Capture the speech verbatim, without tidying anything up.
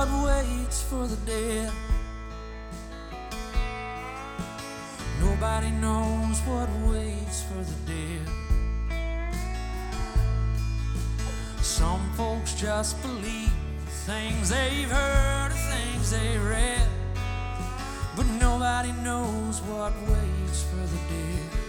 what waits for the dead. Nobody knows what waits for the dead. Some folks just believe things they've heard or things they read, but nobody knows what waits for the dead.